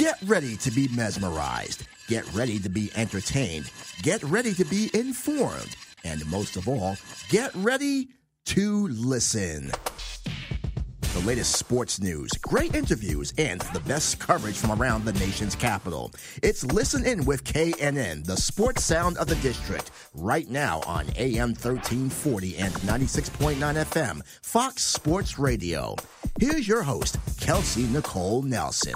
Get ready to be mesmerized. Get ready to be entertained. Get ready to be informed. And most of all, get ready to listen. The latest sports news, great interviews, and the best coverage from around the nation's capital. It's Listen In with KNN, the sports sound of the district, right now on AM 1340 and 96.9 FM, Fox Sports Radio. Here's your host, Kelsey Nicole Nelson.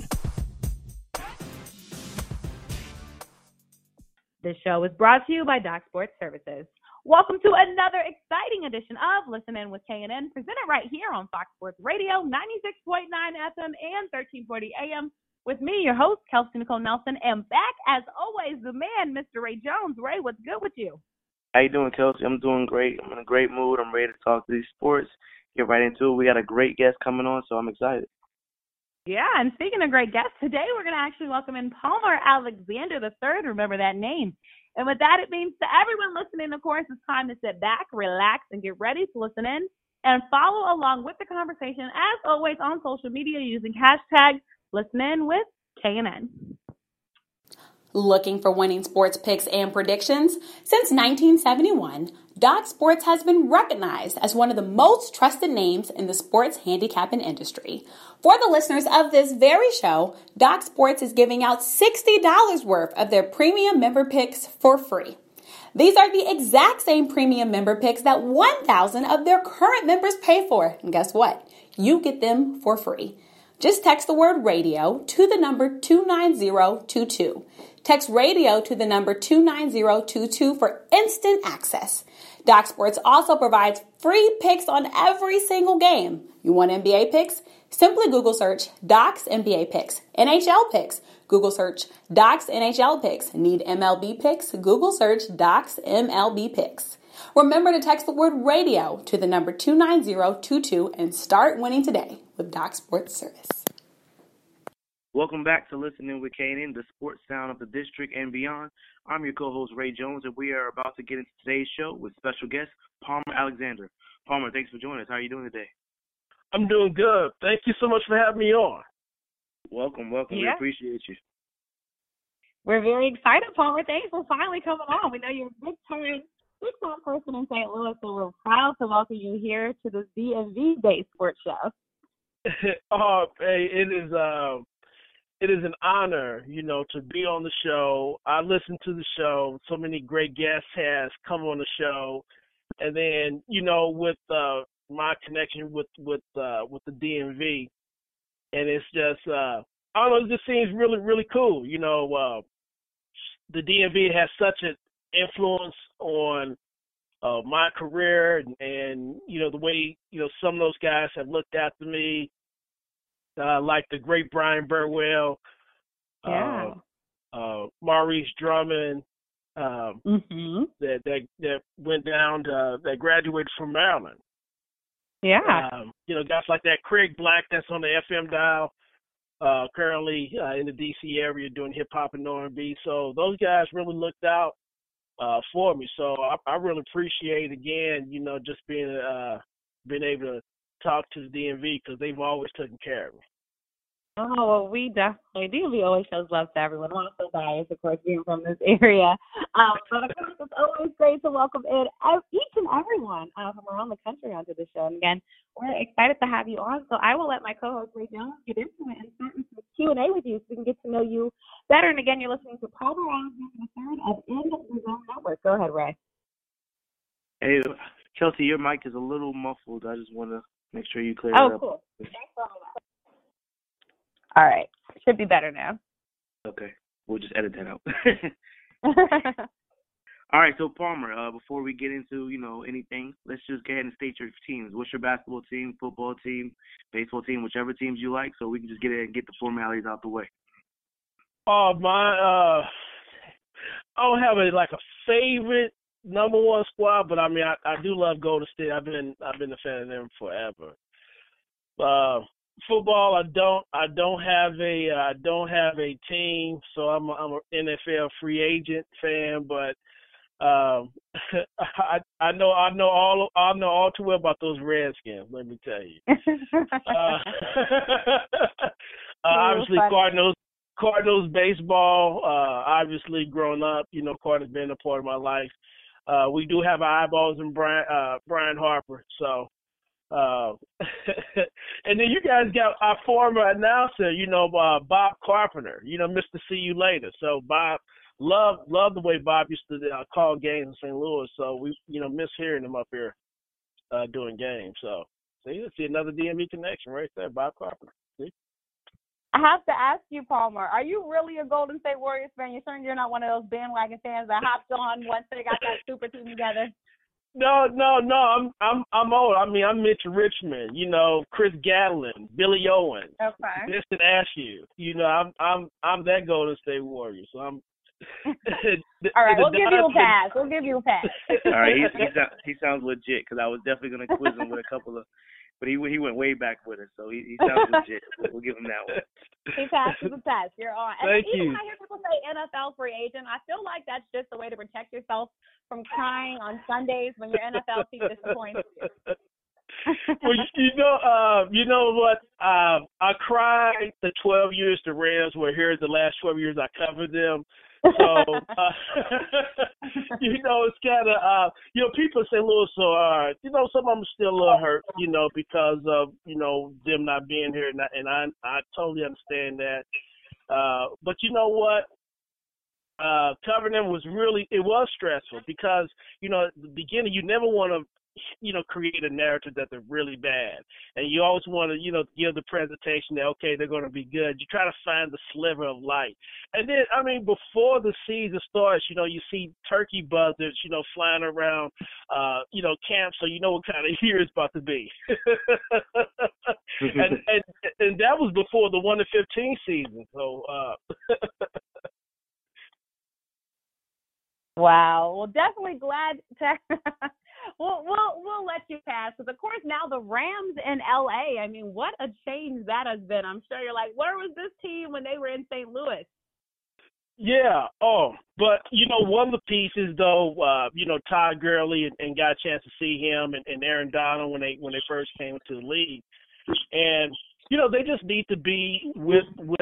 This show is brought to you by Doc Sports Services. Welcome to another exciting edition of Listen In with KNN, presented right here on Fox Sports Radio, 96.9 FM and 1340 AM. With me, your host, Kelsey Nicole Nelson, and back, as always, the man, Mr. Ray Jones. Ray, what's good with you? How you doing, Kelsey? I'm doing great. I'm in a great mood. I'm ready to talk to these sports, get right into it. We got a great guest coming on, so I'm excited. Yeah, and speaking of great guests, today we're going to actually welcome in Palmer Alexander III. Remember that name. And with that, it means to everyone listening, of course, it's time to sit back, relax, and get ready to listen in and follow along with the conversation, as always, on social media using hashtag ListenInWithKNN. Looking for winning sports picks and predictions? Since 1971, Doc Sports has been recognized as one of the most trusted names in the sports handicapping industry. For the listeners of this very show, Doc Sports is giving out $60 worth of their premium member picks for free. These are the exact same premium member picks that 1,000 of their current members pay for. And guess what? You get them for free. Just text the word radio to the number 29022. Text radio to the number 29022 for instant access. Doc Sports also provides free picks on every single game. You want NBA picks? Simply Google search Doc's NBA picks. NHL picks? Google search Doc's NHL picks. Need MLB picks? Google search Doc's MLB picks. Remember to text the word radio to the number 29022 and start winning today with Doc Sports Service. Welcome back to Listening with KNN, the sports sound of the district and beyond. I'm your co-host, Ray Jones, and we are about to get into today's show with special guest, Palmer Alexander. Palmer, thanks for joining us. How are you doing today? I'm doing good. Thank you so much for having me on. Welcome. Yeah. We appreciate you. We're very excited, Palmer. Thanks for finally coming on. We know you're a big-time person in St. Louis, so we're proud to welcome you here to this DMV-based sports show. Hey, it is an honor, to be on the show. I listen to the show. So many great guests has come on the show. And then, with my connection with the DMV, and it's just, I don't know, it just seems really, really cool. The DMV has such an influence on my career and the way, some of those guys have looked after me. Like the great Brian Burwell, Maurice Drummond, that went down that graduated from Maryland. Yeah. Guys like that, Craig Black, that's on the FM dial, currently in the D.C. area doing hip hop and R&B. So those guys really looked out for me. So I really appreciate, again, just being able to talk to the DMV because they've always taken care of me. Oh, well, we definitely do. DMV always shows love to everyone. I'm also biased, of course, being from this area. But, of course, it's always great to welcome in each and everyone from around the country onto the show. And, again, we're excited to have you on. So I will let my co-host, Ray Jones, get into it and start with some Q&A with you so we can get to know you better. And, again, you're listening to Palmer Alexander III of In the Zone Network. Go ahead, Ray. Hey, Kelsey, your mic is a little muffled. I just want to make sure you clear it up. Oh, cool. Thanks for all that. All right. Should be better now. Okay. We'll just edit that out. All right. So, Palmer, before we get into, anything, let's just go ahead and state your teams. What's your basketball team, football team, baseball team, whichever teams you like, so we can just get in and get the formalities out the way. I don't have a favorite number one squad, but I do love Golden State. I've been a fan of them forever. Football, I don't have a team, so I'm an NFL free agent fan. But I know all too well about those Redskins. Let me tell you. Obviously, Cardinals. Cardinals baseball, obviously growing up, Cardinals been a part of my life. We do have our eyeballs in Brian Harper. So, and then you guys got our former announcer, Bob Carpenter, Mr. See You Later. So Bob, love the way Bob used to call games in St. Louis. So we, miss hearing him up here doing games. So see another DMV connection right there, Bob Carpenter. See? I have to ask you, Palmer, are you really a Golden State Warriors fan? You're certain you're not one of those bandwagon fans that hopped on once they got that super team together? No. I'm old. I mean, I'm Mitch Richmond. Chris Gatlin, Billy Owen, okay, Vincent Askew. I'm that Golden State Warrior. So I'm. All right, we'll give you a pass. All right, he sounds legit because I was definitely gonna quiz him with a couple of, but he went way back with it, so he sounds legit. We'll give him that one. He passes the test. You're on. And Thank even you. when I hear people say NFL free agent, I feel like that's just a way to protect yourself from crying on Sundays when your NFL team disappoints you. Well, you know what? I cried the 12 years the Rams were here. The last 12 years I covered them. So, it's kind of, people in St. Louis are, some of them are still a little hurt, because of, them not being here. And I totally understand that. But you know what? Covering them was stressful because, at the beginning, you never want to, create a narrative that they're really bad. And you always want to, give the presentation that, okay, they're going to be good. You try to find the sliver of light. And then, before the season starts, you see turkey buzzards, flying around, camp, so you know what kind of year it's about to be. and that was before the 1-15 season. So, Wow. Well, definitely glad to. We'll let you pass because, of course, now the Rams in LA. I mean, what a change that has been. I'm sure you're like, where was this team when they were in St. Louis? Yeah. Oh, but one of the pieces though, Todd Gurley and got a chance to see him and Aaron Donald when they first came into the league, and they just need to be with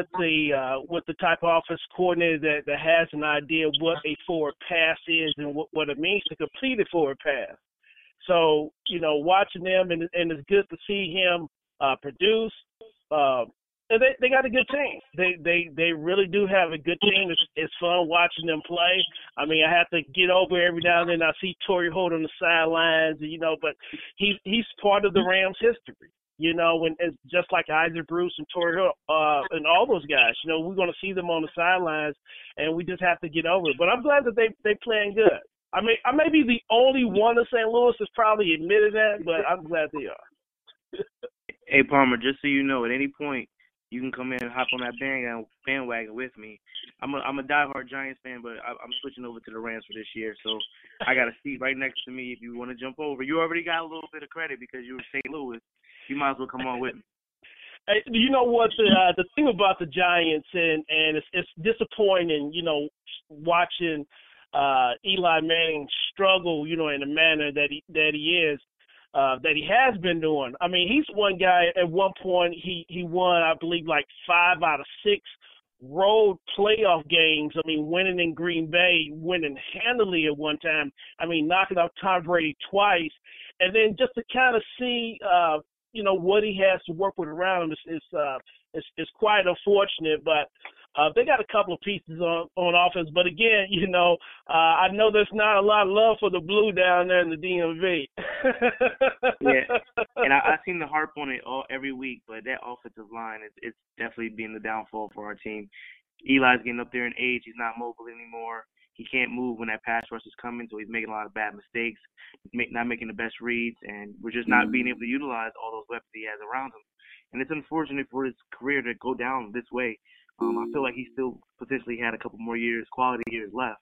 the type of offense coordinator that has an idea of what a forward pass is and what it means to complete a forward pass. So, watching them and it's good to see him produce. And they got a good team. They really do have a good team. It's fun watching them play. I mean, I have to get over every now and then. I see Torrey Holt on the sidelines, but he's part of the Rams' history. And it's just like Isaac Bruce and Torrey Holt and all those guys. We're going to see them on the sidelines, and we just have to get over it. But I'm glad that they playing good. I mean, I may be the only one in St. Louis that's probably admitted that, but I'm glad they are. Hey, Palmer, just so you know, at any point, you can come in and hop on that bandwagon with me. I'm a diehard Giants fan, but I'm switching over to the Rams for this year. So I got a seat right next to me if you want to jump over. You already got a little bit of credit because you were St. Louis. You might as well come on with me. Hey, you know what? The thing about the Giants, and it's disappointing, watching Eli Manning struggle, in the manner that he is. That he has been doing. I mean, he's one guy at one point, he won, I believe, like 5 out of 6 road playoff games. I mean, winning in Green Bay, winning handily at one time. I mean, knocking out Tom Brady twice. And then just to kind of see, what he has to work with around him is quite unfortunate. But they got a couple of pieces on offense. But again, I know there's not a lot of love for the blue down there in the DMV. Yeah, and I seem to harp on it every week, but that offensive line it's definitely being the downfall for our team. Eli's getting up there in age. He's not mobile anymore. He can't move when that pass rush is coming, so he's making a lot of bad mistakes, not making the best reads, and we're just not being able to utilize all those weapons he has around him. And it's unfortunate for his career to go down this way. I feel like he still potentially had a couple more years, quality years left.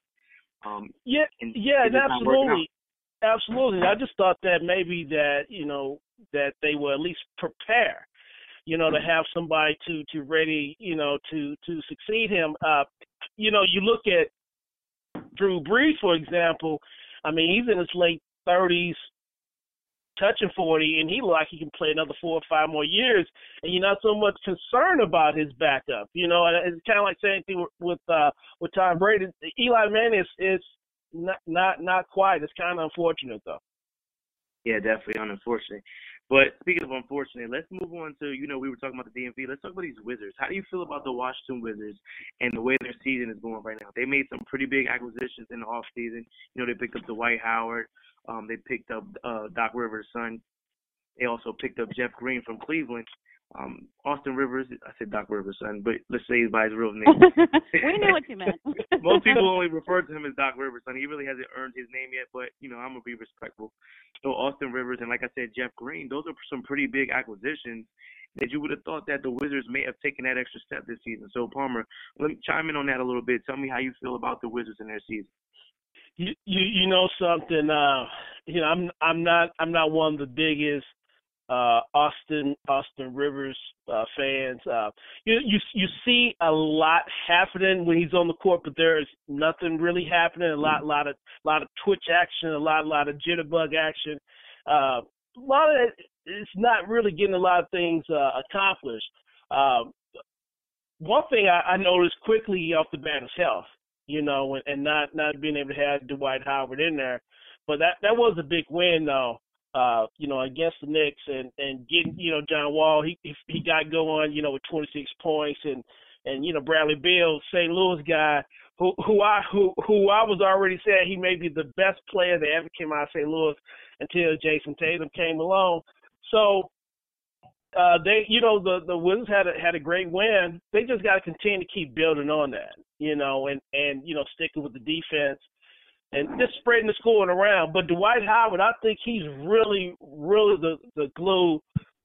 Absolutely. Absolutely. I just thought that maybe that they will at least prepare, to have somebody to ready, to succeed him. You look at Drew Brees, for example. I mean, he's in his late 30s. touching 40, and he looked like he can play another 4 or 5 more years, and you're not so much concerned about his backup. You know, and it's kind of like saying thing with Tom Brady. Eli Manning is not quite. It's kind of unfortunate though. Yeah, definitely unfortunate. But speaking of unfortunate, let's move on to, we were talking about the DMV. Let's talk about these Wizards. How do you feel about the Washington Wizards and the way their season is going right now? They made some pretty big acquisitions in the offseason. They picked up Dwight Howard. They picked up Doc Rivers' son. They also picked up Jeff Green from Cleveland. Austin Rivers, I said Doc Rivers' son, but let's say he's by his real name. We knew what you meant. Most people only refer to him as Doc Rivers' son. He really hasn't earned his name yet, but, I'm going to be respectful. So Austin Rivers and, like I said, Jeff Green, those are some pretty big acquisitions that you would have thought that the Wizards may have taken that extra step this season. So, Palmer, let me chime in on that a little bit. Tell me how you feel about the Wizards in their season. You know something, I'm not one of the biggest Austin Rivers fans. You see a lot happening when he's on the court, but there's nothing really happening. A lot of twitch action, a lot of jitterbug action. A lot of it's not really getting a lot of things accomplished. One thing I noticed quickly off the bat is health, and not being able to have Dwight Howard in there. But that was a big win though. Against the Knicks and getting, John Wall, he got going, with 26 points and Bradley Beal, St. Louis guy, who I was already saying he may be the best player that ever came out of St. Louis until Jason Tatum came along. So they, the Wizards had a great win. They just got to continue to keep building on that, and sticking with the defense. And just spreading the scoring around. But Dwight Howard, I think he's really, really the glue,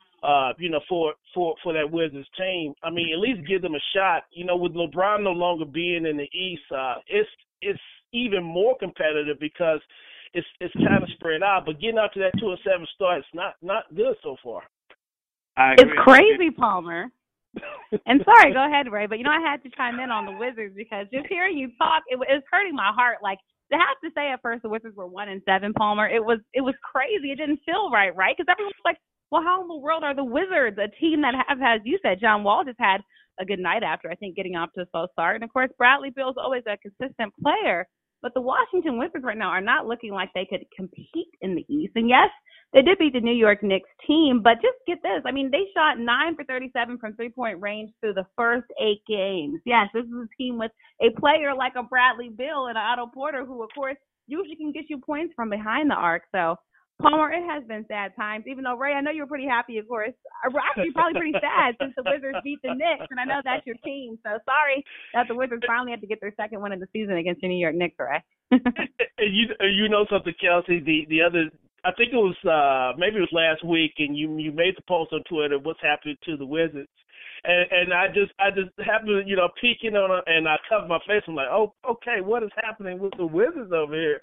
for that Wizards team. I mean, at least give them a shot. With LeBron no longer being in the East, it's even more competitive because it's kind of spread out. But getting out to that 2-7 start, it's not good so far. It's crazy, Palmer. And sorry, go ahead, Ray. But I had to chime in on the Wizards because just hearing you talk, it was hurting my heart. Like, to have to say at first the Wizards were 1-7, Palmer, it was crazy. It didn't feel right? Because everyone was like, well, how in the world are the Wizards, a team that have, as you said, John Wall just had a good night after, I think, getting off to a slow start. And, of course, Bradley Beal's always a consistent player. But the Washington Wizards right now are not looking like they could compete in the East. And, yes, they did beat the New York Knicks team, but just get this. I mean, they shot 9 for 37 from three-point range through the first 8 games. Yes, this is a team with a player like a Bradley Beal and an Otto Porter who, of course, usually can get you points from behind the arc. So, Palmer, it has been sad times, even though, Ray, I know you're pretty happy, of course. Actually, probably pretty sad since the Wizards beat the Knicks, and I know that's your team. So sorry that the Wizards finally had to get their second win of the season against the New York Knicks, Ray. And you know something, Kelsey, the other – I think it was maybe it was last week, and you made the post on Twitter, what's happening to the Wizards. And I just happened to, peeking on it, and I covered my face. I'm like, oh, okay, what is happening with the Wizards over here?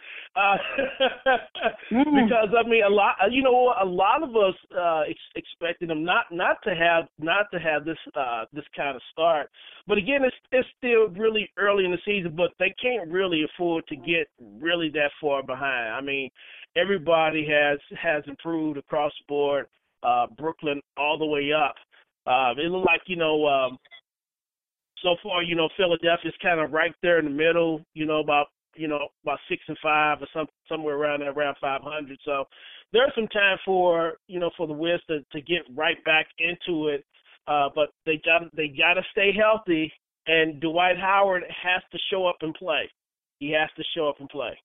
Because I mean, a lot of us expected them not to have this kind of start. But again, it's still really early in the season, but they can't really afford to get really that far behind. I mean, everybody has improved across the board. Brooklyn all the way up. It looked like, so far, Philadelphia's kind of right there in the middle, about 6-5 or somewhere around 500. So there's some time for the Wizards to get right back into it. But they got to stay healthy, and Dwight Howard has to show up and play. He has to show up and play.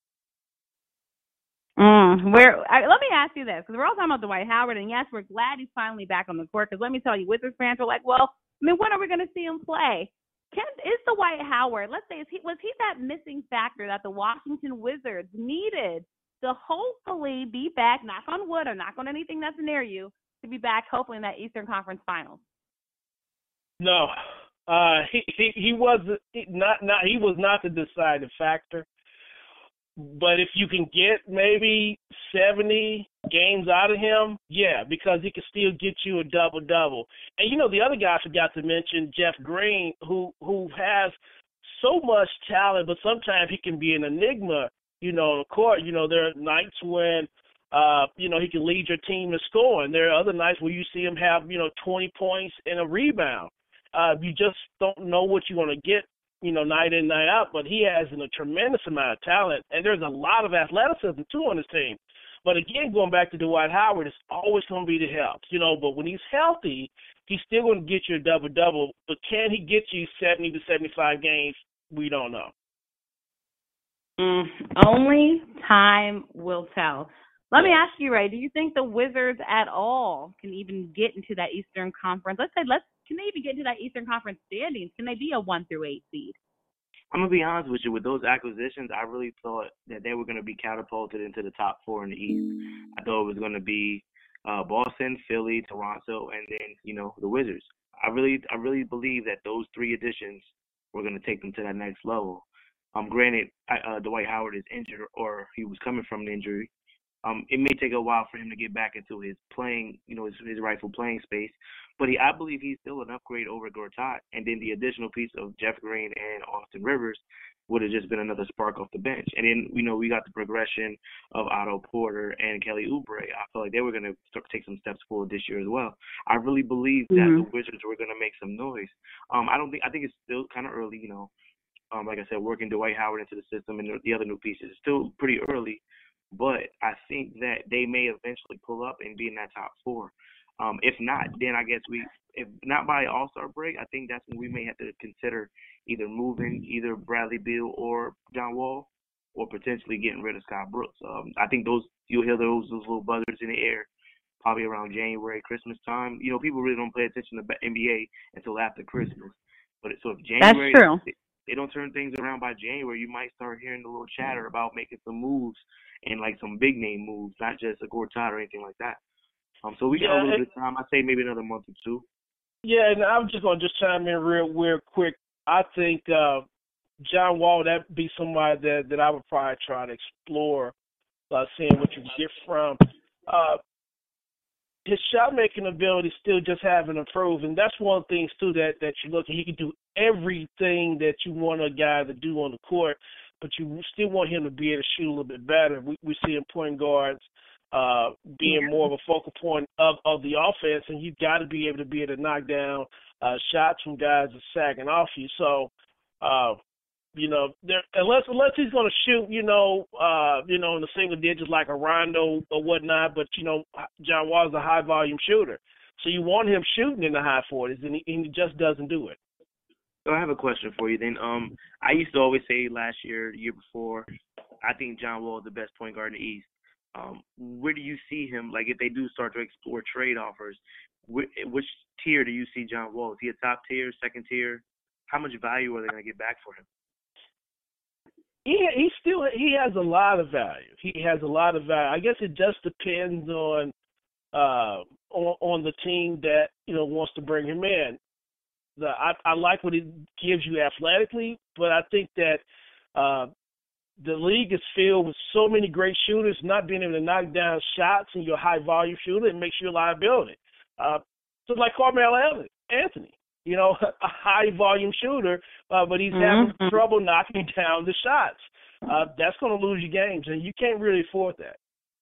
Let me ask you this, because we're all talking about Dwight Howard, and yes, we're glad he's finally back on the court, because let me tell you, Wizards fans are like, well, I mean, when are we going to see him play? Is Dwight Howard, let's say, was he that missing factor that the Washington Wizards needed to hopefully be back, knock on wood or knock on anything that's near you, to be back hopefully in that Eastern Conference Finals? No, he was not the deciding factor. But if you can get maybe 70 games out of him, yeah, because he can still get you a double-double. And, the other guy I forgot to mention, Jeff Green, who has so much talent, but sometimes he can be an enigma, on the court. There are nights when he can lead your team in scoring. There are other nights where you see him have, 20 points and a rebound. You just don't know what you're going to get, night in, night out, but he has a tremendous amount of talent, and there's a lot of athleticism, too, on his team. But again, going back to Dwight Howard, it's always going to be the help, but when he's healthy, he's still going to get you a double-double. But can he get you 70 to 75 games? We don't know. Only time will tell. Let me ask you, Ray, do you think the Wizards at all can even get into that Eastern Conference? Can they even get into that Eastern Conference standings? Can they be a 1 through 8 seed? I'm going to be honest with you. With those acquisitions, I really thought that they were going to be catapulted into the top 4 in the East. I thought it was going to be Boston, Philly, Toronto, and then, the Wizards. I really believe that those 3 additions were going to take them to that next level. Granted, Dwight Howard is injured, or he was coming from an injury. It may take a while for him to get back into his playing, his rightful playing space. But I believe he's still an upgrade over Gortat. And then the additional piece of Jeff Green and Austin Rivers would have just been another spark off the bench. And then, we got the progression of Otto Porter and Kelly Oubre. I felt like they were going to take some steps forward this year as well. I really believe that the Wizards were going to make some noise. I think it's still kind of early, like I said, working Dwight Howard into the system and the other new pieces. It's still pretty early. But I think that they may eventually pull up and be in that top 4. If not, then I guess if not by All-Star break, I think that's when we may have to consider either moving either Bradley Beal or John Wall, or potentially getting rid of Scott Brooks. I think you'll hear those little buzzers in the air probably around January, Christmas time. People really don't pay attention to the NBA until after Christmas. But so if January, that's true. They don't turn things around by January, you might start hearing a little chatter about making some moves and like some big name moves, not just a Gortat or anything like that. So we got a little bit of time. I'd say maybe another month or 2. Yeah, and I'm just going to chime in real quick. I think John Wall, that'd be somebody that I would probably try to explore, seeing what you get from. His shot-making ability still just haven't improved, and that's one of the things, too, that you look at. He can do everything that you want a guy to do on the court, but you still want him to be able to shoot a little bit better. We see him point guards being more of a focal point of the offense, and you've got to be able to knock down shots from guys that are sagging off you. So, unless he's going to shoot, in the single digits like a Rondo or whatnot, but, John Wall is a high-volume shooter. So you want him shooting in the high 40s, and he just doesn't do it. So I have a question for you then. I used to always say last year, the year before, I think John Wall is the best point guard in the East. Where do you see him? Like, if they do start to explore trade offers, which tier do you see John Wall? Is he a top tier, second tier? How much value are they going to get back for him? He has a lot of value. He has a lot of value. I guess it just depends on the team that wants to bring him in. I like what he gives you athletically, but I think that the league is filled with so many great shooters. Not being able to knock down shots and you're a high volume shooter, it makes you a liability. So like Carmelo Anthony. A high volume shooter, but he's having trouble knocking down the shots. That's going to lose you games, and you can't really afford that.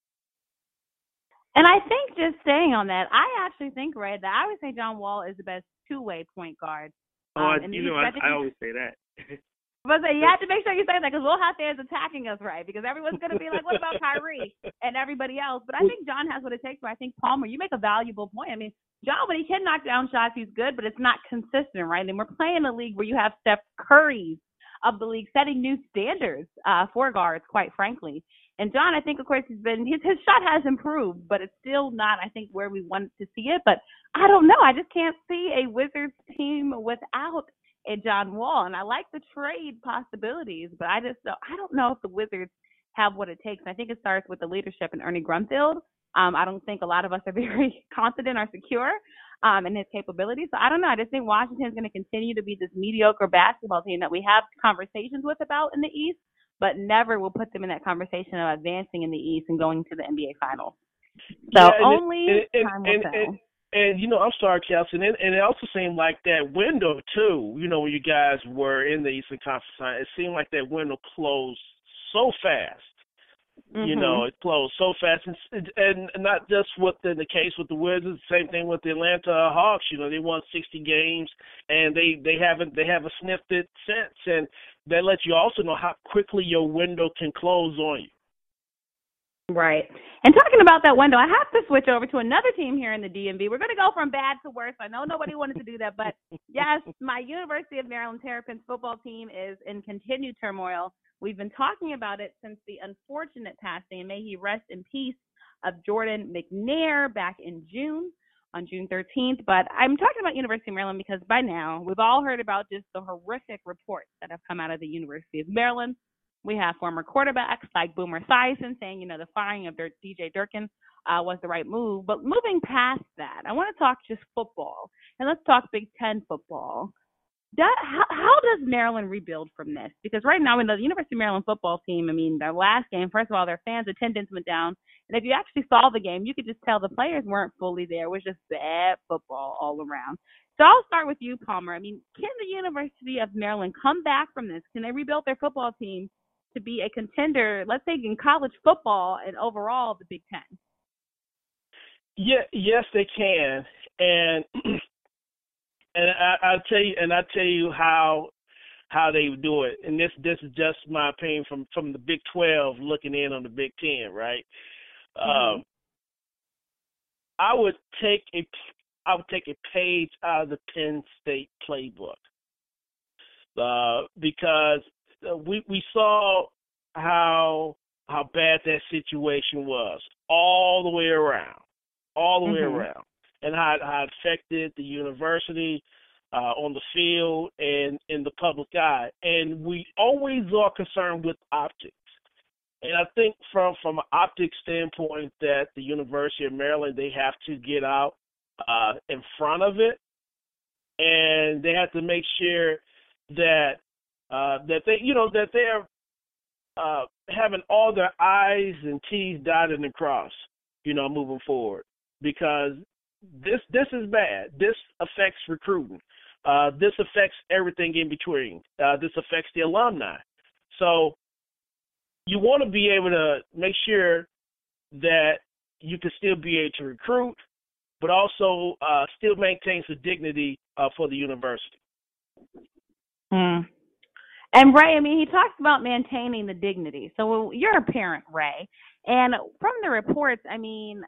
And I think just staying on that, I actually think, Ray, that I would say John Wall is the best two-way point guard. I always say that. But you have to make sure you say that because we'll have fans attacking us, right? Because everyone's going to be like, what about Kyrie and everybody else? But I think John has what it takes. But I think, Palmer, you make a valuable point. I mean, John, when he can knock down shots, he's good, but it's not consistent, right? And we're playing a league where you have Steph Curry's of the league setting new standards for guards, quite frankly. And John, I think, of course, his shot has improved, but it's still not, I think, where we want to see it. But I don't know. I just can't see a Wizards team without a John Wall. And I like the trade possibilities, but I don't know if the Wizards have what it takes. And I think it starts with the leadership in Ernie Grunfeld. I don't think a lot of us are very confident or secure in his capabilities. So I don't know. I just think Washington is going to continue to be this mediocre basketball team that we have conversations with about in the East, but never will put them in that conversation of advancing in the East and going to the NBA Finals. So time will tell. And, I'm sorry, Kelsey, and it also seemed like that window, too, when you guys were in the Eastern Conference, it seemed like that window closed so fast You know, it closed so fast, and not just within the case with the Wizards. Same thing with the Atlanta Hawks. You know, they won 60 games, and they haven't sniffed it since. And that lets you also know how quickly your window can close on you. Right. And talking about that window, I have to switch over to another team here in the DMV. We're going to go from bad to worse. I know nobody wanted to do that, but yes, my University of Maryland Terrapins football team is in continued turmoil. We've been talking about it since the unfortunate passing, and may he rest in peace, of Jordan McNair back in June, on June 13th. But I'm talking about University of Maryland because by now we've all heard about just the horrific reports that have come out of the University of Maryland. We have former quarterbacks like Boomer Esiason saying, you know, the firing of DJ Durkin was the right move. But moving past that, I want to talk just football, and let's talk Big Ten football. How does Maryland rebuild from this? Because right now, in the University of Maryland football team, I mean, their last game, first of all, their fans' attendance went down. And if you actually saw the game, you could just tell the players weren't fully there. It was just bad football all around. So I'll start with you, Palmer. I mean, can the University of Maryland come back from this? Can they rebuild their football team to be a contender, let's say, in college football and overall the Big Ten? Yeah, yes, they can. And I'll tell you how they do it. And this is just my opinion from the Big 12 looking in on the Big 10, right? I would take a page out of the Penn State playbook because we saw how bad that situation was all the way around. And how it affected the university on the field and in the public eye. And we always are concerned with optics. And I think from an optics standpoint that the University of Maryland, they have to get out in front of it. And they have to make sure that they're having all their I's and T's dotted and crossed, moving forward. Because this is bad. This affects recruiting. This affects everything in between. This affects the alumni. So you want to be able to make sure that you can still be able to recruit, but also still maintain some dignity for the university. And Ray, I mean, he talks about maintaining the dignity. So you're a parent, Ray, and from the reports, I mean,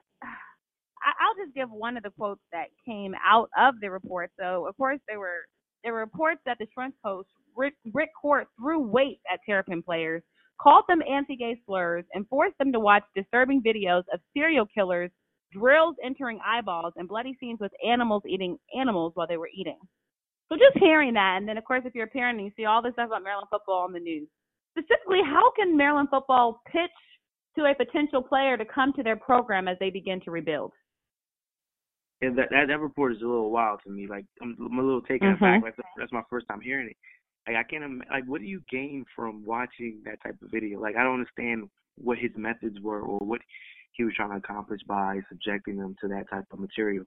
I'll just give one of the quotes that came out of the report. So, of course, there were reports that the strength coach, Rick Court, threw weights at Terrapin players, called them anti-gay slurs, and forced them to watch disturbing videos of serial killers, drills entering eyeballs, and bloody scenes with animals eating animals while they were eating. So just hearing that, and then, of course, if you're a parent and you see all this stuff about Maryland football on the news, specifically, how can Maryland football pitch to a potential player to come to their program as they begin to rebuild? Yeah, that report is a little wild to me. Like, I'm a little taken aback. Like, that's my first time hearing it. Like, I can't like, what do you gain from watching that type of video? Like, I don't understand what his methods were or what he was trying to accomplish by subjecting them to that type of material.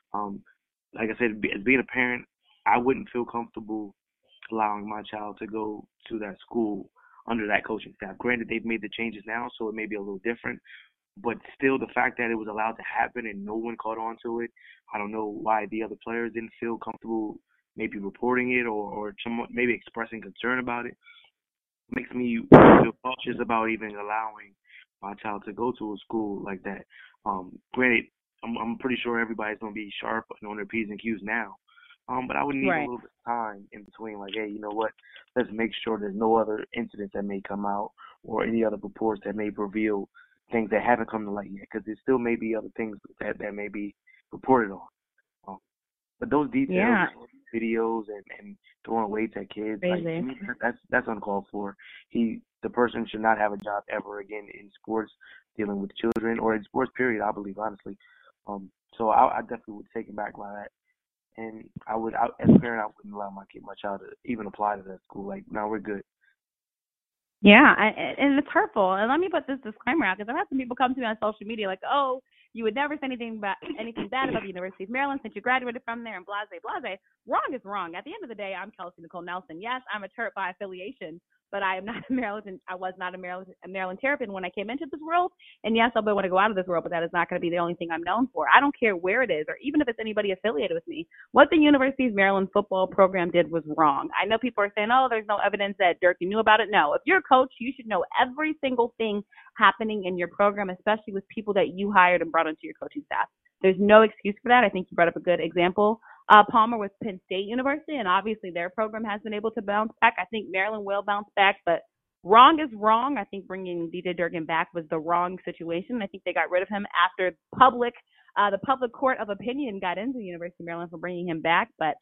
Like I said, as being a parent, I wouldn't feel comfortable allowing my child to go to that school under that coaching staff. Granted, they've made the changes now, so it may be a little different. But still, the fact that it was allowed to happen and no one caught on to it, I don't know why the other players didn't feel comfortable maybe reporting it or maybe expressing concern about it. Makes me feel cautious about even allowing my child to go to a school like that. Granted, I'm pretty sure everybody's going to be sharp on their P's and Q's now. But I would need a little bit of time in between, like, hey, you know what, let's make sure there's no other incidents that may come out or any other reports that may reveal things that haven't come to light yet, because there still may be other things that may be reported on. But those details, videos, and throwing weights at kids, like, to me, that's uncalled for. The person should not have a job ever again in sports, dealing with children, or in sports, period, I believe, honestly. So I definitely would take it back by that. And as a parent, I wouldn't allow my child to even apply to that school. Like, no, we're good. Yeah, and it's hurtful. And let me put this disclaimer out, because I've had some people come to me on social media like, oh, you would never say anything bad about the University of Maryland since you graduated from there and blase, blase. Wrong is wrong. At the end of the day, I'm Kelsey Nicole Nelson. Yes, I'm a Terp by affiliation, but I am not a Maryland. I was not a Maryland Terrapin when I came into this world. And yes, I'll want to go out of this world, but that is not going to be the only thing I'm known for. I don't care where it is, or even if it's anybody affiliated with me. What the University of Maryland football program did was wrong. I know people are saying, "Oh, there's no evidence that Dirk knew about it." No, if you're a coach, you should know every single thing happening in your program, especially with people that you hired and brought into your coaching staff. There's no excuse for that. I think you brought up a good example, Palmer, with Penn State University, and obviously their program has been able to bounce back. I think Maryland will bounce back, but wrong is wrong. I think bringing DJ Durkin back was the wrong situation. I think they got rid of him after the public court of opinion got into the University of Maryland for bringing him back. But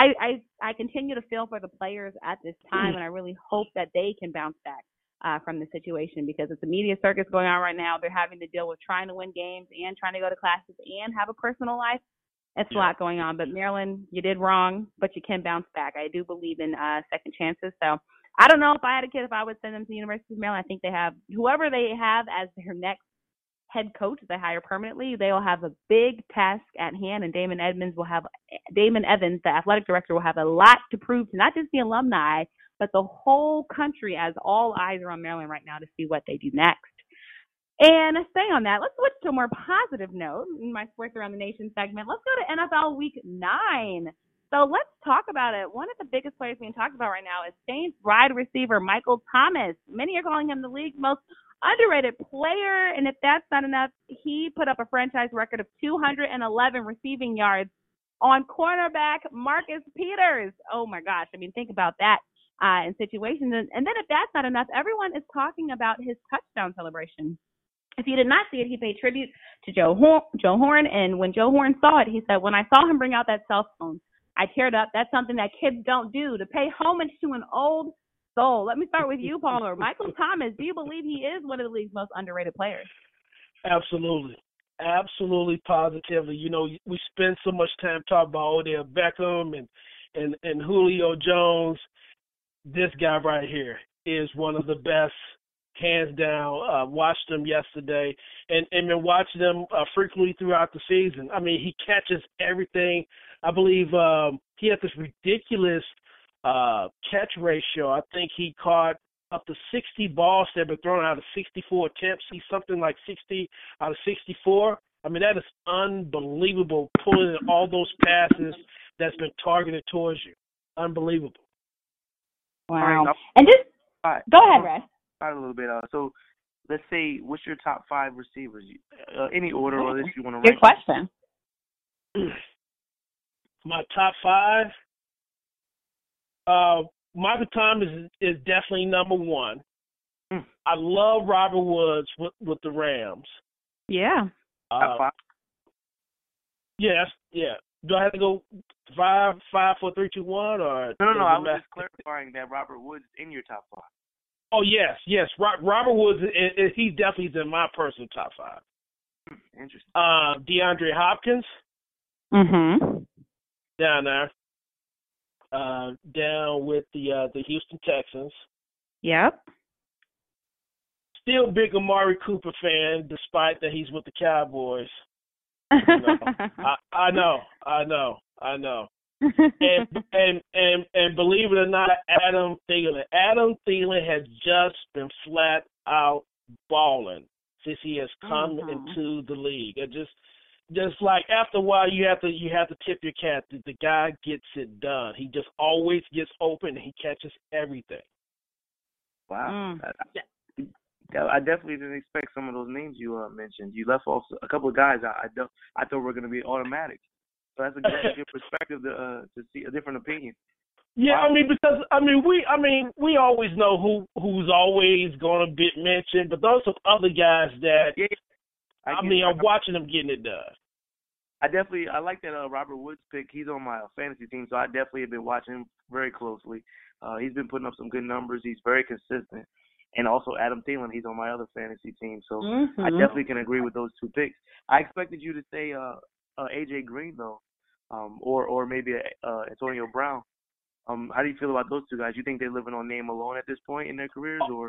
I continue to feel for the players at this time, and I really hope that they can bounce back from the situation, because it's a media circus going on right now. They're having to deal with trying to win games and trying to go to classes and have a personal life. It's a lot going on. But Maryland, you did wrong, but you can bounce back. I do believe in second chances. So I don't know if I had a kid, if I would send them to the University of Maryland. I think they have whoever they have as their next head coach they hire permanently. They will have a big task at hand, and Damon Evans, the athletic director, will have a lot to prove to not just the alumni, but the whole country, as all eyes are on Maryland right now to see what they do next. And staying on that, let's switch to a more positive note in my Sports Around the Nation segment. Let's go to NFL Week 9. So let's talk about it. One of the biggest players being talked about right now is Saints wide receiver Michael Thomas. Many are calling him the league's most underrated player, and if that's not enough, he put up a franchise record of 211 receiving yards on cornerback Marcus Peters. Oh, my gosh. I mean, think about that in situations. And then if that's not enough, everyone is talking about his touchdown celebration. If you did not see it, he paid tribute to Joe Horn, and when Joe Horn saw it, he said, "When I saw him bring out that cell phone, I teared up. That's something that kids don't do, to pay homage to an old soul." Let me start with you, Palmer. Michael Thomas, do you believe he is one of the league's most underrated players? Absolutely. Absolutely, positively. You know, we spend so much time talking about Odell Beckham and Julio Jones. This guy right here is one of the best, hands down. Watched him yesterday and been watching him frequently throughout the season. I mean, he catches everything. I believe he had this ridiculous catch ratio. I think he caught up to 60 balls that have been thrown out of 64 attempts. He's something like 60 out of 64. I mean, that is unbelievable, pulling in all those passes that's been targeted towards you. Unbelievable. Wow. Right, and just go ahead, Red. A little bit. So let's say, what's your top 5 receivers? Any order or this you want to rank? Good question. My top 5. Michael Thomas is definitely number 1. I love Robert Woods with the Rams. Yeah. Top 5? Yes. Yeah. Do I have to go 5, 4, 3, 2, 1, or no? I was just clarifying that Robert Woods in your top 5. Oh yes. Robert Woods, he definitely is in my personal top 5. Interesting. DeAndre Hopkins. Mm-hmm. Down there. Down with the Houston Texans. Yep. Still big Amari Cooper fan, despite that he's with the Cowboys. You know, I know. and believe it or not, Adam Thielen has just been flat out balling since he has come into the league. It just like after a while you have to tip your cap. The guy gets it done. He just always gets open and he catches everything. Wow. I definitely didn't expect some of those names you mentioned. You left off a couple of guys I thought were going to be automatic. So that's a good perspective to see a different opinion. Yeah, wow. We always know who's always going to get mentioned, but those are other guys that I'm watching them getting it done. I like that Robert Woods pick. He's on my fantasy team, so I definitely have been watching him very closely. He's been putting up some good numbers. He's very consistent. And also Adam Thielen, he's on my other fantasy team. So I definitely can agree with those 2 picks. I expected you to say A.J. Green, though, or maybe Antonio Brown. How do you feel about those 2 guys? You think they're living on name alone at this point in their careers, or?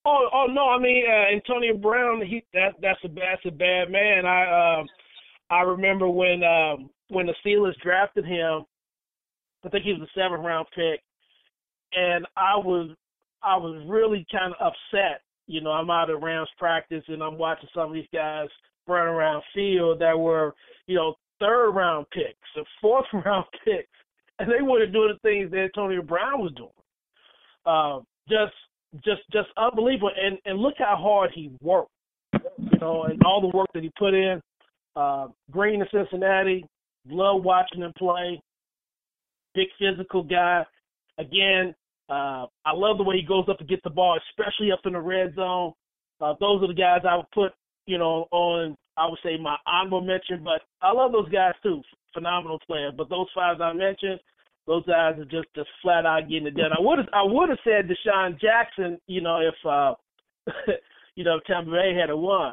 Oh no! I mean, Antonio Brown. That's a bad man. I remember when the Steelers drafted him. I think he was a 7th-round pick, and I was really kind of upset. You know, I'm out at Rams practice and I'm watching some of these guys run around field that were, 3rd-round picks and 4th-round picks, and they weren't doing the things that Antonio Brown was doing. Just unbelievable. And look how hard he worked, and all the work that he put in. Green in Cincinnati, love watching him play. Big physical guy. Again, I love the way he goes up to get the ball, especially up in the red zone. Those are the guys I would put, on, I would say, my honorable mention. But I love those guys too, phenomenal players. But those 5 I mentioned, those guys are just flat out getting it done. I would have said Deshaun Jackson, if Tampa Bay had won.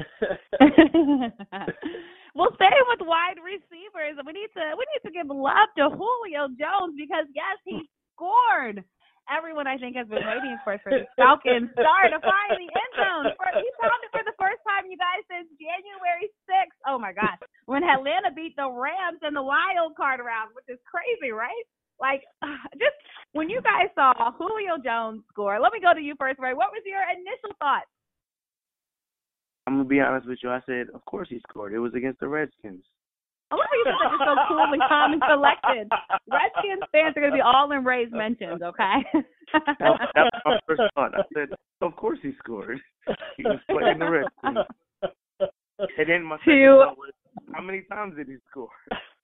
Well, staying with wide receivers, we need to give love to Julio Jones because yes, he scored. Everyone, I think, has been waiting for the Falcons star to find the end zone. He found it for the first time, you guys, since January 6th. Oh, my gosh. When Atlanta beat the Rams in the wild card round, which is crazy, right? Like, just when you guys saw Julio Jones score, let me go to you first, Ray. What was your initial thoughts? I'm going to be honest with you. I said, of course he scored. It was against the Redskins. I love how you said that just so cool and calm and collected. Redskins fans are going to be all in Ray's mentions, okay? That was my first thought. I said, of course he scored. He was playing the Redskins. And then my second thought was, how many times did he score?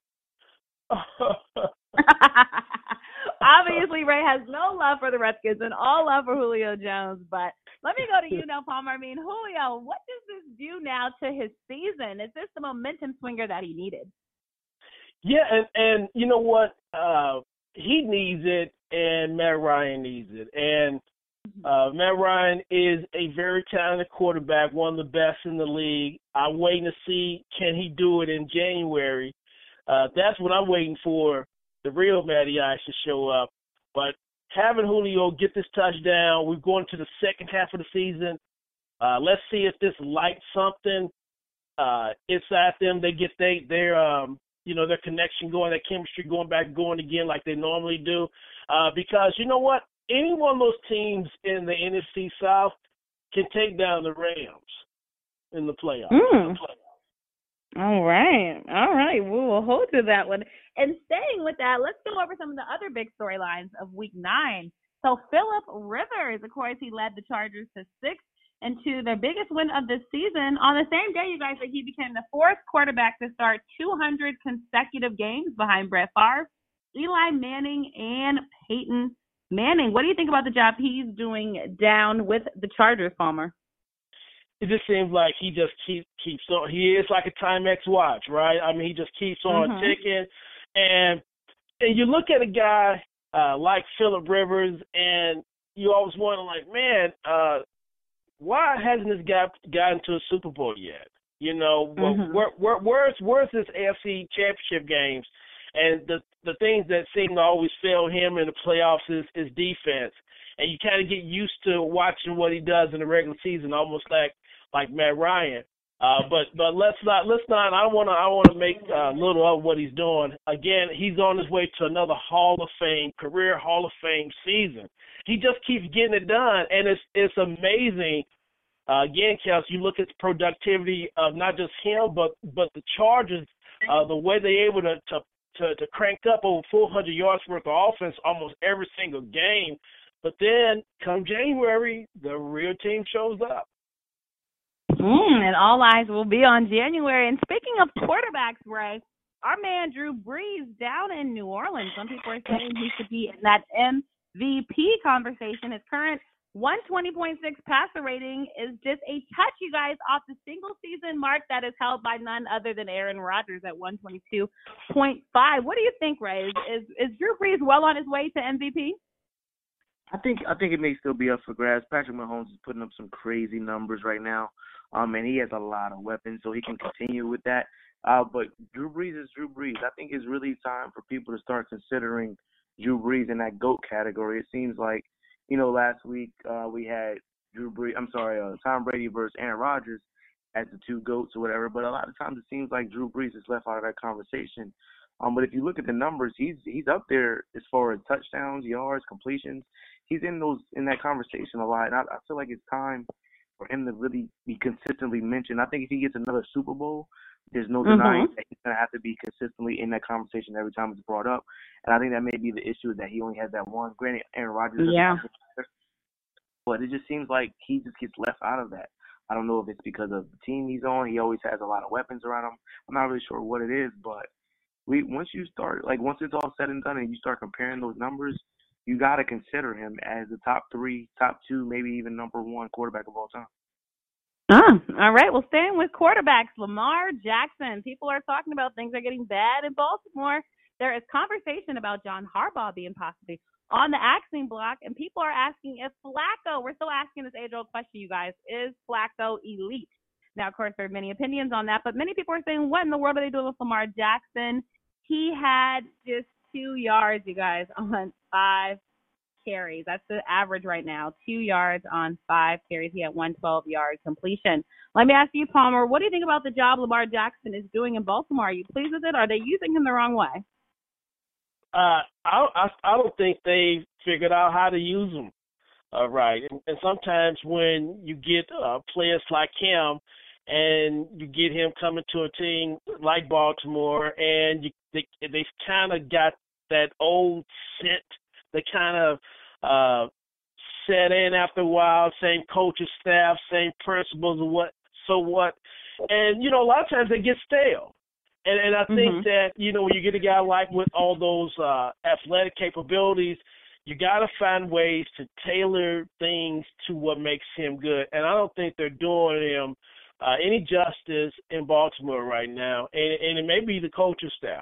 Obviously, Ray has no love for the Redskins and all love for Julio Jones, but let me go to you now, Palmer. I mean, Julio, what does this do now to his season? Is this the momentum swinger that he needed? Yeah, and you know what? He needs it, and Matt Ryan needs it. And Matt Ryan is a very talented quarterback, one of the best in the league. I'm waiting to see, can he do it in January? That's what I'm waiting for, the real Matty Ice to show up. But having Julio get this touchdown, we're going to the second half of the season. Let's see if this lights something inside them. They get their connection going, their chemistry going again like they normally do. Because you know what? Any one of those teams in the NFC South can take down the Rams in the playoffs. All right. We will hold to that one. And staying with that, let's go over some of the other big storylines of Week 9. So Phillip Rivers, of course, he led the Chargers to 6 and to their biggest win of the season. On the same day, you guys, that he became the 4th quarterback to start 200 consecutive games behind Brett Favre, Eli Manning, and Peyton Manning. What do you think about the job he's doing down with the Chargers, Palmer? It just seems like he just keeps on. He is like a Timex watch, right? I mean, he just keeps on ticking. And you look at a guy like Phillip Rivers, and you always wonder, like, man, why hasn't this guy gotten to a Super Bowl yet? Where's this AFC Championship games? And the things that seem to always fail him in the playoffs is defense. And you kind of get used to watching what he does in the regular season, almost like Matt Ryan. But let's not. I don't want to make little of what he's doing. Again, he's on his way to another career Hall of Fame season. He just keeps getting it done, and it's amazing. Again, Kelsey, you look at the productivity of not just him, but the Chargers, the way they're able to crank up over 400 yards worth of offense almost every single game. But then, come January, the real team shows up. And all eyes will be on January. And speaking of quarterbacks, Ray, our man Drew Brees down in New Orleans. Some people are saying he should be in that MVP conversation. His current 120.6 passer rating is just a touch, you guys, off the single-season mark that is held by none other than Aaron Rodgers at 122.5. What do you think, Ray? Is Drew Brees well on his way to MVP? I think it may still be up for grabs. Patrick Mahomes is putting up some crazy numbers right now, and he has a lot of weapons, so he can continue with that. But Drew Brees is Drew Brees. I think it's really time for people to start considering Drew Brees in that GOAT category. It seems like, last week we had Tom Brady versus Aaron Rodgers as the two GOATs or whatever. But a lot of times it seems like Drew Brees is left out of that conversation. But if you look at the numbers, he's up there as far as touchdowns, yards, completions. He's in that conversation a lot. And I feel like it's time for him to really be consistently mentioned. I think if he gets another Super Bowl, there's no denying that he's going to have to be consistently in that conversation every time it's brought up. And I think that may be the issue, that he only has that one. Granted, Aaron Rodgers, but it just seems like he just gets left out of that. I don't know if it's because of the team he's on. He always has a lot of weapons around him. I'm not really sure what it is, but once it's all said and done and you start comparing those numbers, you got to consider him as the top 3, top 2, maybe even number 1 quarterback of all time. All right. Well, staying with quarterbacks, Lamar Jackson. People are talking about things are getting bad in Baltimore. There is conversation about John Harbaugh being possibly on the axing block, and people are asking if Flacco, we're still asking this age-old question, you guys, is Flacco elite? Now, of course, there are many opinions on that, but many people are saying, what in the world are they doing with Lamar Jackson? He had just 2 yards, you guys, on 5 carries. That's the average right now, 2 yards on 5 carries. He had 112-yard completion. Let me ask you, Palmer, what do you think about the job Lamar Jackson is doing in Baltimore? Are you pleased with it? Are they using him the wrong way? I don't think they figured out how to use him right. And sometimes when you get players like him and you get him coming to a team like Baltimore, and they've kind of got that old scent, they kind of set in after a while, same coaching staff, same principles, and, a lot of times they get stale. And I think that, when you get a guy like with all those athletic capabilities, you got to find ways to tailor things to what makes him good. And I don't think they're doing him any justice in Baltimore right now. And it may be the coaching staff.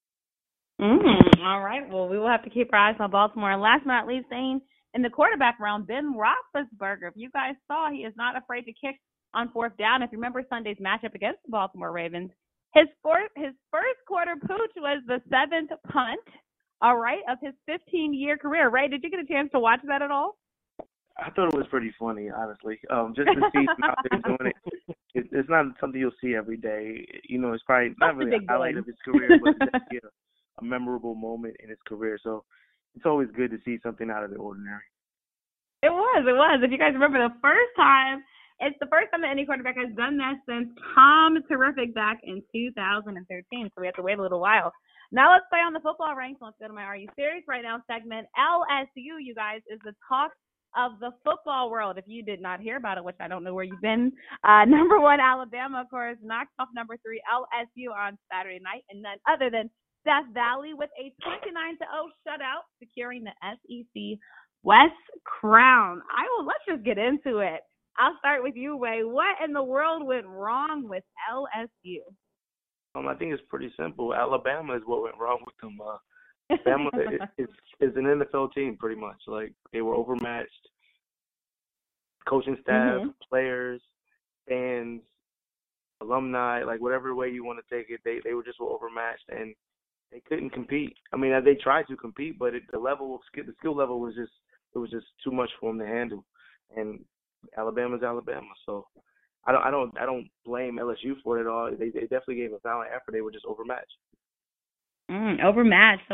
All right. Well, we will have to keep our eyes on Baltimore. And last but not least, staying in the quarterback round, Ben Roethlisberger. If you guys saw, he is not afraid to kick on 4th down. If you remember Sunday's matchup against the Baltimore Ravens, his first quarter pooch was the 7th punt, all right, of his 15-year career. Ray, did you get a chance to watch that at all? I thought it was pretty funny, honestly. Just to see him out there doing it. It's not something you'll see every day. It's probably not really a highlight of his career, but it's definitely a memorable moment in his career. So it's always good to see something out of the ordinary. It was. If you guys remember it's the first time that any quarterback has done that since Tom Terrific back in 2013. So we have to wait a little while. Now let's play on the football ranks. Let's go to my Are You Serious Right Now segment. LSU, you guys, is the talk of the football world. If you did not hear about it, which I don't know where you've been, number 1, Alabama, of course, knocked off number 3, LSU on Saturday night, and none other than Death Valley with a 29-0 shutout, securing the SEC West crown. Let's just get into it. I'll start with you, Ray. What in the world went wrong with LSU? I think it's pretty simple. Alabama is what went wrong with them. Alabama is an NFL team, pretty much. Like, they were overmatched. Coaching staff, players, fans, alumni, like whatever way you want to take it, they were just overmatched, and they couldn't compete. I mean, they tried to compete, but the skill level was just too much for them to handle. And Alabama's Alabama, so I don't blame LSU for it at all. They definitely gave a valiant effort. They were just overmatched. Overmatched. So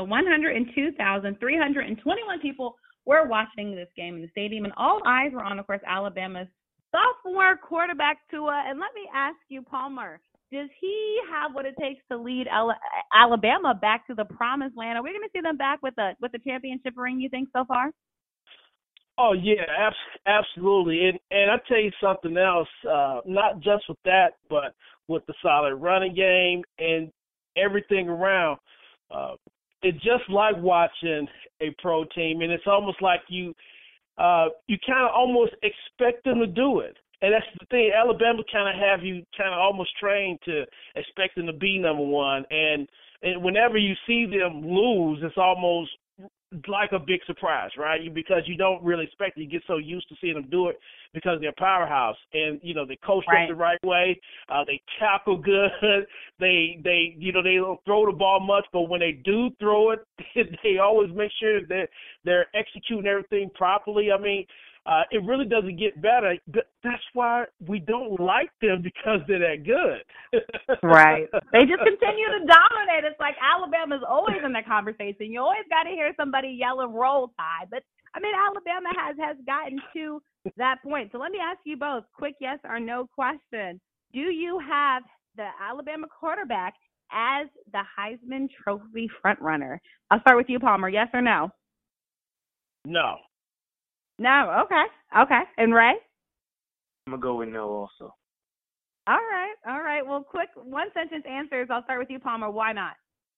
102,321 people were watching this game in the stadium, and all eyes were on, of course, Alabama's sophomore quarterback Tua. And let me ask you, Palmer, does he have what it takes to lead Alabama back to the promised land? Are we going to see them back with the championship ring, you think, so far? Oh, yeah, absolutely. And I'll tell you something else, not just with that, but with the solid running game and everything around. It's just like watching a pro team, and it's almost like you kind of almost expect them to do it. And that's the thing. Alabama kind of have you kind of almost trained to expect them to be number one. And whenever you see them lose, it's almost like a big surprise, right? Because you don't really expect it. You get so used to seeing them do it because they're a powerhouse, and they coach them the right way. They tackle good. They don't throw the ball much, but when they do throw it, they always make sure that they're executing everything properly. I mean, it really doesn't get better. That's why we don't like them, because they're that good. Right. They just continue to dominate. It's like Alabama's always in the conversation. You always got to hear somebody yelling Roll Tide. But, I mean, Alabama has gotten to that point. So let me ask you both, quick yes or no question. Do you have the Alabama quarterback as the Heisman Trophy frontrunner? I'll start with you, Palmer. Yes or no? No. No. Okay. And Ray? I'm going to go with no also. All right. Well, quick one-sentence answers. I'll start with you, Palmer. Why not?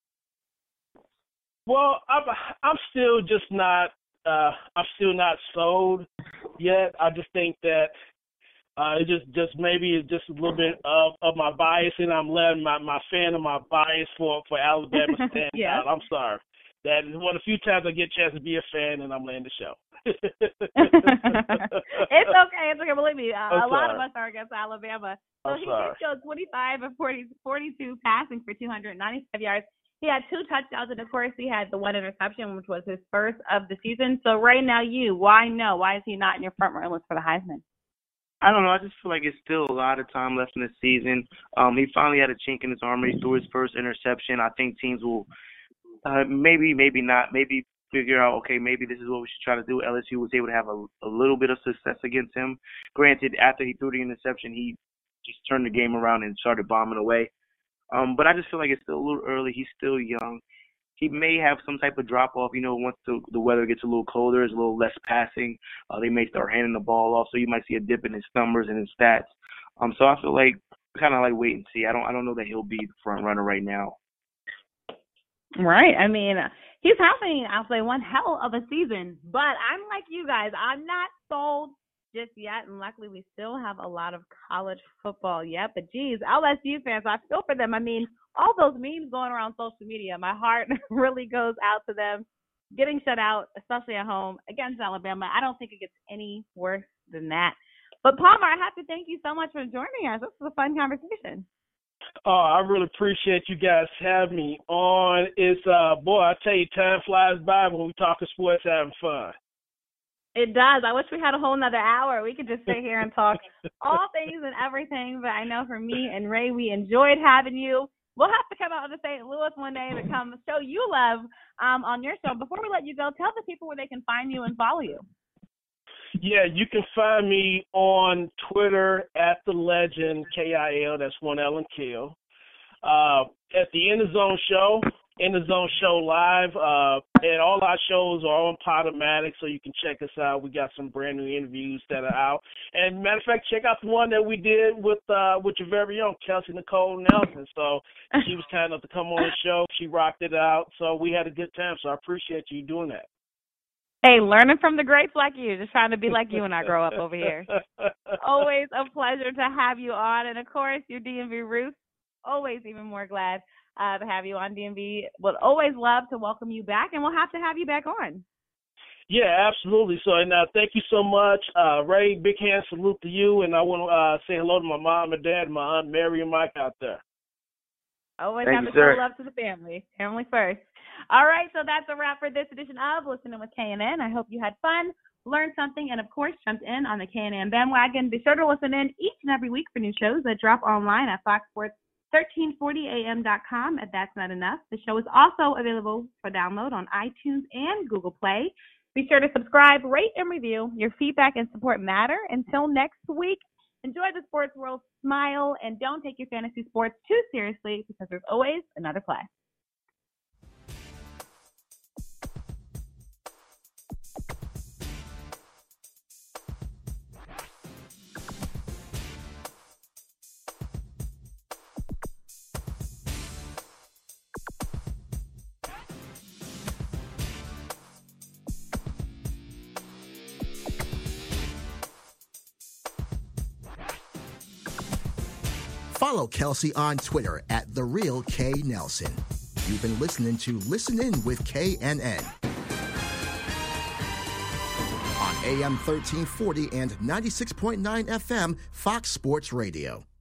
Well, I'm still just not sold yet. I just think that it just maybe it's just a little bit of my bias, and I'm letting my fan of my bias for Alabama stand yeah. out. I'm sorry. That is one of the few times I get a chance to be a fan, and I'm letting the show. It's okay. Believe me, a lot of us are against Alabama. So he did go 25 of 42 passing for 295 yards. He had 2 touchdowns, and of course he had the 1 interception, which was his first of the season. So right now, why no? Why is he not in your front runner list for the Heisman? I don't know. I just feel like it's still a lot of time left in the season. He finally had a chink in his armor. He threw his first interception. I think teams will maybe not, maybe figure out, okay, maybe this is what we should try to do. LSU was able to have a little bit of success against him. Granted, after he threw the interception, he just turned the game around and started bombing away. But I just feel like it's still a little early. He's still young. He may have some type of drop-off, once the weather gets a little colder, there's a little less passing. They may start handing the ball off, so you might see a dip in his numbers and his stats. So I feel like kind of like wait and see. I don't know that he'll be the front runner right now. Right. I mean, he's having, I'll say, one hell of a season. But I'm like you guys. I'm not sold just yet, and luckily we still have a lot of college football yet. But, geez, LSU fans, I feel for them. I mean, all those memes going around social media, my heart really goes out to them. Getting shut out, especially at home, against Alabama, I don't think it gets any worse than that. But, Palmer, I have to thank you so much for joining us. This was a fun conversation. Oh, I really appreciate you guys having me on. It's, boy, I tell you, time flies by when we talking sports, having fun. It does. I wish we had a whole nother hour. We could just sit here and talk all things and everything. But I know for me and Ray, we enjoyed having you. We'll have to come out to St. Louis one day to come show you love on your show. Before we let you go, tell the people where they can find you and follow you. Yeah, you can find me on Twitter at the Legend KIL. That's 1L and Kill. At the In the Zone Show. In the Zone Show Live, and all our shows are on Podomatic, so you can check us out. We got some brand new interviews that are out. And matter of fact, check out the one that we did with your very own Kelsey Nicole Nelson. So she was kind enough to come on the show. She rocked it out. So we had a good time. So I appreciate you doing that. Hey, learning from the greats like you, just trying to be like you when I grow up over here. Always a pleasure to have you on. And, of course, your DMV Ruth, always even more glad to have you on DMV. Would always love to welcome you back, and we'll have to have you back on. Yeah, absolutely. So, and thank you so much. Ray, big hand salute to you, and I want to say hello to my mom and dad, my Aunt Mary and Mike out there. Always have to show love to the family. Family first. All right, so that's a wrap for this edition of Listening with KNN. I hope you had fun, learned something, and, of course, jumped in on the KNN bandwagon. Be sure to listen in each and every week for new shows that drop online at foxsports1340am.com. If that's not enough, the show is also available for download on iTunes and Google Play. Be sure to subscribe, rate, and review. Your feedback and support matter. Until next week, enjoy the sports world, smile, and don't take your fantasy sports too seriously because there's always another play. Follow Kelsey on Twitter at @TheRealKNelson. You've been listening to Listen In with KNN on AM 1340 and 96.9 FM Fox Sports Radio.